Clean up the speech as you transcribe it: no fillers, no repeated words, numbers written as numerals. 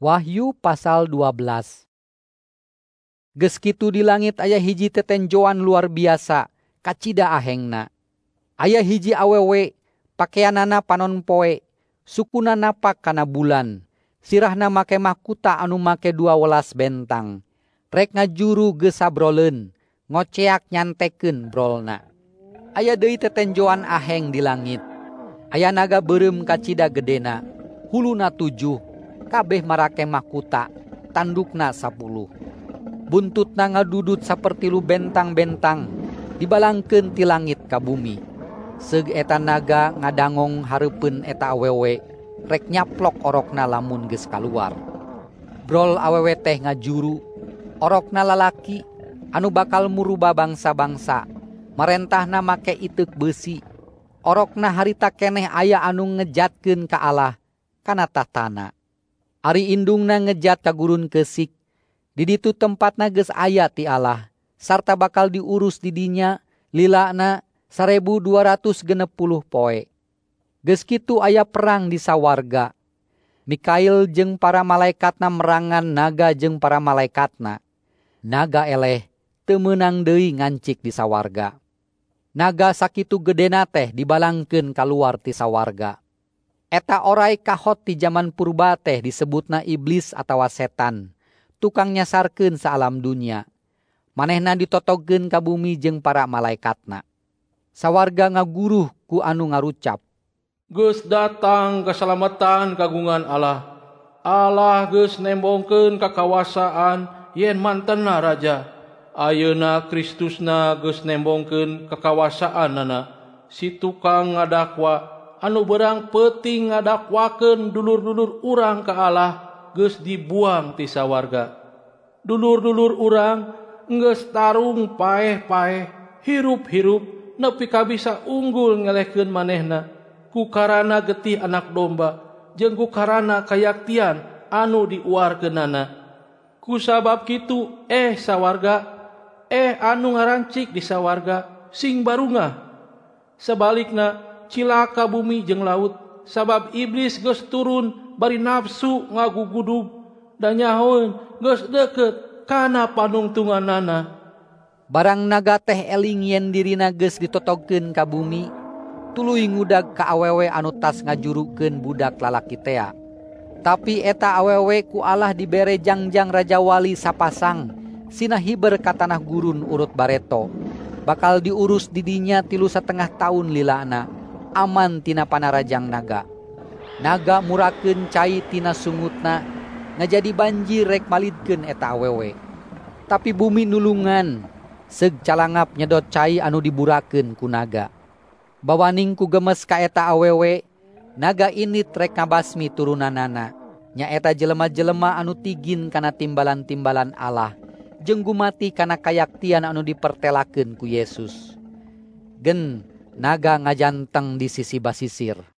Wahyu pasal 12. Geus kitu di langit aya hiji tetenjoan luar biasa, kacida ahengna. Aya hiji awewe, pakaianana panon poe, sukuna napak kana bulan, sirahna make mahkuta anu make 12 bentang. Rek ngajuru geus sabroleun, ngoceak nyantekeun brolna. Aya deui tetenjoan aheng di langit. Aya naga beureum kacida gedena, huluna 7, kabeh marake mahkuta, tandukna 10. Buntutna ngadudut saperti lu bentang-bentang, dibalangkeun ti langit ka bumi. Seug eta naga ngadangong hareupeun eta awewe, rek nyaplok orokna lamun geus kaluar. Brol awewe teh ngajuru, orokna lalaki, anu bakal muruba bangsa-bangsa, marentahna make iteuk beusi. Orokna harita keneh aya anu ngejatkeun ka Allah, kana tahtana. Ari indungna ngejat ka gurun keusik, di ditu tempatna geus aya ti Allah, sarta bakal diurus di dinya lilana 1260 poe. Geus kitu aya perang di sawarga. Mikail jeung para malaekatna merangan naga jeung para malaekatna. Naga eleh teu meunang deui ngancik di sawarga. Naga sakitu gedena teh dibalangkeun kaluar ti sawarga. Eta oray kahot ti zaman purba teh disebutna iblis atawa setan, tukang nyasarkeun sa alam dunia. Manehna ditotogkeun ka bumi jeung para malaekatna. Sawarga ngaguruh ku anu ngarucap, Geus datang keselamatan kagungan Allah. Allah geus nembongkeun kakawasaan yen mantenna raja. Ayeuna Kristusna geus nembongkeun kakawasaanana. Si tukang ngadakwa anu berang peuting ngadakwakeun dulur-dulur urang ka Allah geus dibuang ti sawarga. Dulur-dulur urang geus tarung paeh-paeh, hirup-hirup nepi ka bisa unggul ngelehkeun manehna ku karana getih anak domba jeung ku karana kayaktian anu diuarkeunana. Kusabab kitu sawarga, anu ngarancik di sawarga sing barungah. Sebalikna cilaka bumi jeung laut, sabab iblis geus turun bari nafsu ngagugudug dan nyahoeun geus deukeut kana panungtunganana. Barang naga teh eling yen dirina geus ditotogkeun ka bumi, tuluy ngudag ka awewe anu tas ngajurukeun budak lalaki tea. Tapi eta awewe ku Allah dibere jangjang raja wali sapasang, sina hiber ka tanah gurun urut bareto. Bakal diurus di dinya 3,5 tahun lilana, aman tina panarajang naga. Naga murakeun cai tina sungutna, ngajadi banjir rek malidkeun eta awewe. Tapi bumi nulungan, seug calangap nyedot cai anu diburakeun ku naga. Bawaning ku gemes ka eta awewe, naga init rek ngabasmi turunanana, nyaeta jelema-jelema anu tigin kana timbalan-timbalan Allah, jeung gumati kana kayaktian anu dipertelakeun ku Yesus. Gen naga ngajanteng di sisi basisir.